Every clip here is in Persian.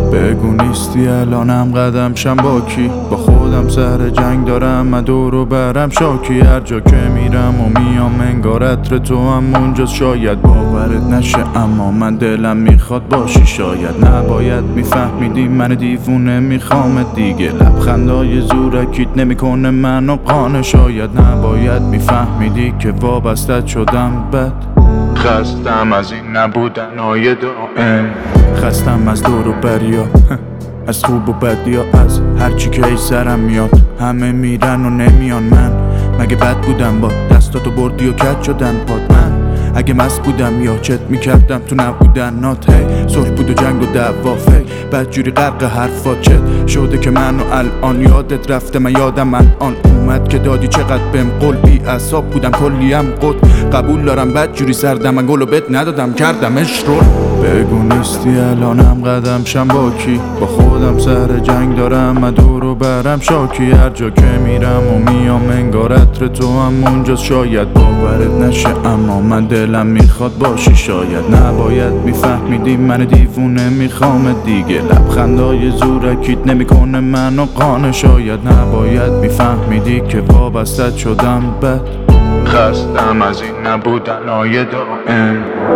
بگو نیستی الانم قدم شم با کی؟ با خودم سر جنگ دارم من دورو برم شاکی. هر جا که میرم و میام انگار عطر تو هم اونجاست. شاید باورت نشه اما من دلم میخواد باشی. شاید نباید میفهمیدی من دیوونه میخوامت دیگه. لبخندای زورکیت نمیکنه منو قانع. شاید نباید میفهمیدی که وابستت شدم بد. خستم از این نبودنای دائم. خستم از دور و بریا، از خوب و بدیا، از هرچی که ای سرم میاد. همه میرن و نمیان، من مگه بد بودم؟ با دستاتو بردی و کج شدن پاد. من اگه مست بودم یا چت میکردم تو نبودنات. هی صلح بود و جنگ و دعوا، فکر بدجوری غرق حرفات چت شده که منو الان یادت رفته. من یادم الان اومد که دادی چقدر بهم قول. بی اعصاب بودم کلیم قد، قبول دارم بدجوری سردم. من گلو بهت ندادم کردمش رول. بگو نیستی الانم قدم شم با کی؟ با خودم سر جنگ دارم من دورو برم شاکی. هر جا که میرم و میام انگار عطر تو هم اونجاست. شاید باورت نشه اما من دلم میخواد باشی. شاید نباید میفهمیدی من دیوونه میخوامت دیگه. لبخندای زورکیت نمیکنه منو قانع. شاید نباید میفهمیدی که وابستت شدم بد. خستم از این نبودنای دائم.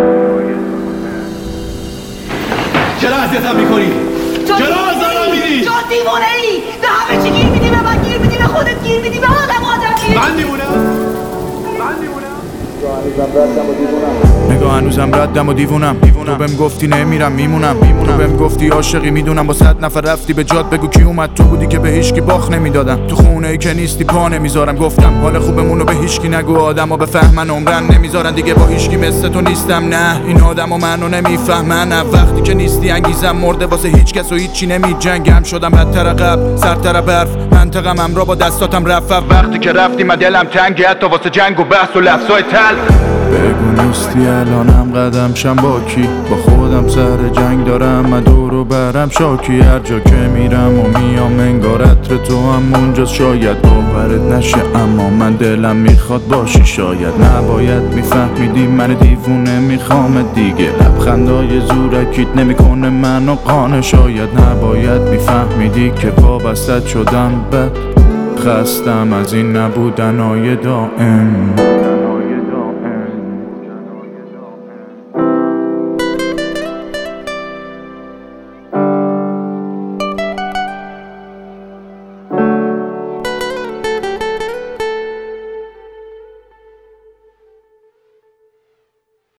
چرا اذیتم میکنی؟ چرا ازم میری؟ تو دیوانه ای! به همه چی گیر میدی، به من گیر میدی، به خودت گیر میدی، به آدم گیر من دیوونم؟ نگاه هنوزم ردم و دیوونم. تو بهم گفتی نمیرم میمونم. تو بهم گفتی عاشقی میدونم. با 100 نفر رفتی به جاد، بگو کی اومد؟ تو بودی که به هیچکی باخ نمیدادم. تو خونه ای که نیستی پا نمیذارم. گفتم حال خوبمونو به هیچکی نگو. آدما بفهمن عمرن نمیذارن دیگه. با هیچکی مثل تو نیستم. نه این آدما منو نمیفهمن. وقتی که نیستی انگیزم مرده. واسه هیچ کس و هیچی نمیجنگم. شدم بدتر قبل، سرتر برف. منطقم همراه با دستاتم رفت. وقتی که رفتی من دلم تنگه، حتی واسه جنگ و بحث و لفظای تلخ. بگو نیستی الانم قدم شم با کی؟ با خودم سر جنگ دارم من دورو برم شاکی. هر جا که میرم و میام انگار عطر تو هم اونجاست. شاید باورت نشه اما من دلم میخواد باشی. شاید نباید میفهمیدی من دیوونه میخوامت دیگه. لبخندای زورکیت نمیکنه منو قانع. شاید نباید میفهمیدی که وابستت شدم بد. خستم از این نبودنای دائم.